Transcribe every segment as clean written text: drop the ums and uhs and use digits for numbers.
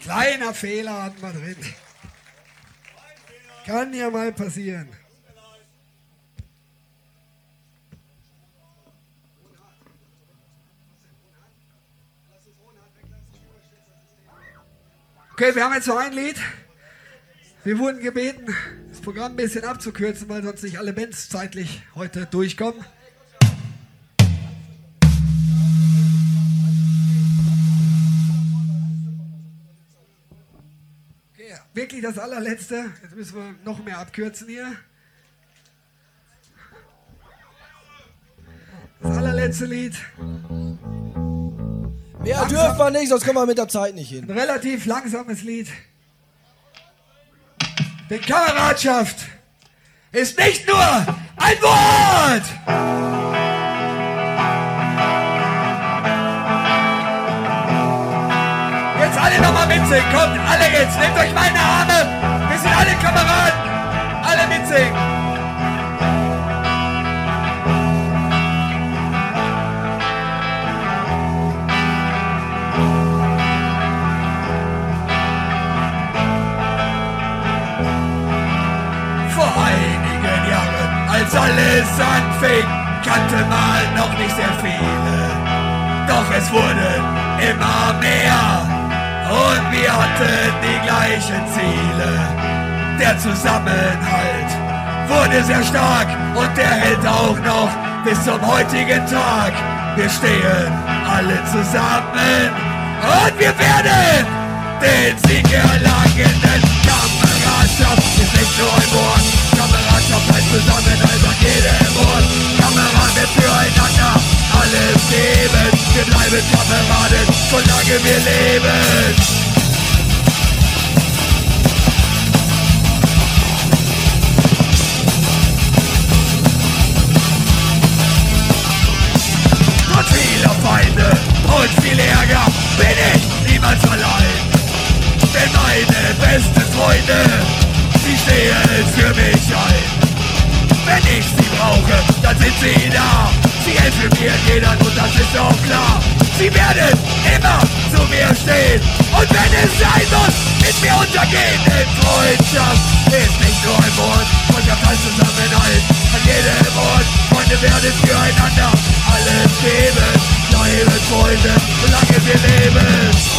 Kleiner Fehler hatten wir drin. Kann ja mal passieren. Okay, wir haben jetzt noch ein Lied. Wir wurden gebeten, das Programm ein bisschen abzukürzen, weil sonst nicht alle Bands zeitlich heute durchkommen. Okay, wirklich das allerletzte. Jetzt müssen wir noch mehr abkürzen hier. Das allerletzte Lied. Mehr dürfen wir nicht, sonst kommen wir mit der Zeit nicht hin. Ein relativ langsames Lied. Denn Kameradschaft ist nicht nur ein Wort! Jetzt alle nochmal mitsingen, kommt, alle jetzt, nehmt euch meine Arme, wir sind alle Kameraden, alle mitsingen. Als alles anfing, kannte man noch nicht sehr viele. Doch es wurden immer mehr und wir hatten die gleichen Ziele. Der Zusammenhalt wurde sehr stark und der hält auch noch bis zum heutigen Tag. Wir stehen alle zusammen und wir werden den Sieg erlangen. Denn Kameradschaft ist nicht nur ein Wort. Kameradschaft heißt Zusammenhalt an jedem Ort. Kameraden füreinander alles geben. Wir bleiben Kameraden, solange wir leben. Trotz vieler Feinde und viel Ärger bin ich niemals allein. Denn meine besten Freunde, sie stehen für mich ein. Wenn ich sie brauche, dann sind sie da. Sie helfen mir in jeder Not, das ist auch klar. Sie werden immer zu mir stehen. Und wenn es sein muss, mit mir untergehen. Denn Freundschaft ist nicht nur ein Wort. Freundschaft heißt Zusammenhalt an jedem Ort. Freunde werden füreinander alles geben. Bleiben Freunde, solange wir leben.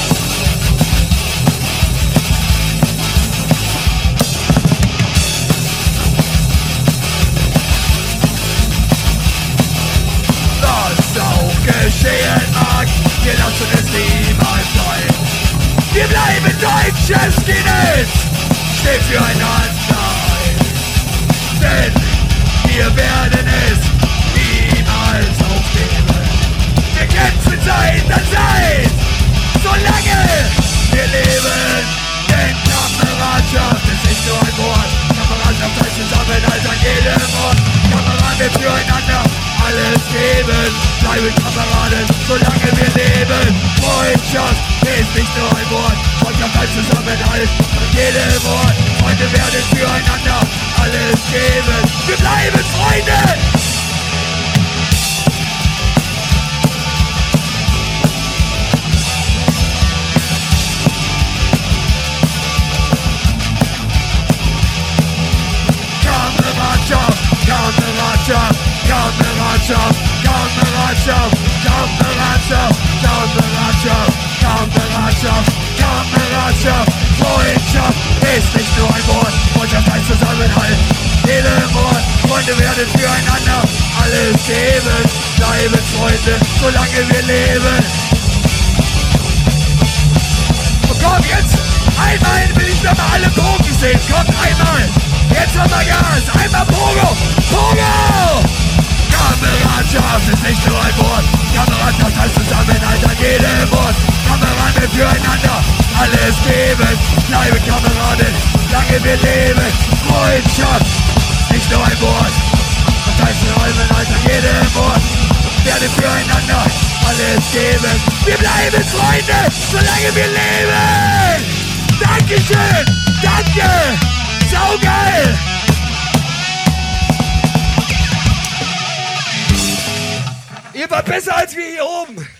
Geschehen mag, wir lassen es niemals sein. Wir bleiben deutsches Skinheads, stehen füreinander ein. Denn wir werden es niemals aufgeben. Wir kämpfen Seit an Seit, solange wir leben. Denn Kameradschaft ist nicht nur ein Wort. Kameradschaft heißt Zusammenhalt an jedem Ort. Kameraden füreinander alles geben, bleiben Kameraden, solange wir leben. Freundschaft ist nicht nur ein Wort, Freundschaft heißt Zusammenhalt an jedem Ort. Freunde werden füreinander alles geben, wir bleiben Freunde. Kameradschaft, Kameradschaft, Kameradschaft, Kameradschaft, Kameradschaft, Kameradschaft, Kameradschaft, Kameradschaft. Freundschaft ist nicht nur ein Wort, Freundschaft heißt Zusammenhalt. Jedem Ort, Freunde werden füreinander alles geben. Bleiben Freunde, solange wir leben. Und komm jetzt, einmal will ich nochmal alle Pogen sehen. Kommt einmal, jetzt haben wir Gas, einmal Pogo, Pogo! Kameradschaft ist nicht nur ein Wort. Kameradschaft heißt Zusammenhalt an jedem Ort. Kameraden füreinander alles geben. Bleiben Kameraden, lange wir leben. Freundschaft, nicht nur ein Wort. Das heißt Zusammenhalt an jedem Ort. Werden füreinander alles geben. Wir bleiben Freunde, solange wir leben. Dankeschön, danke, saugeil. Ihr wart besser als wir hier oben.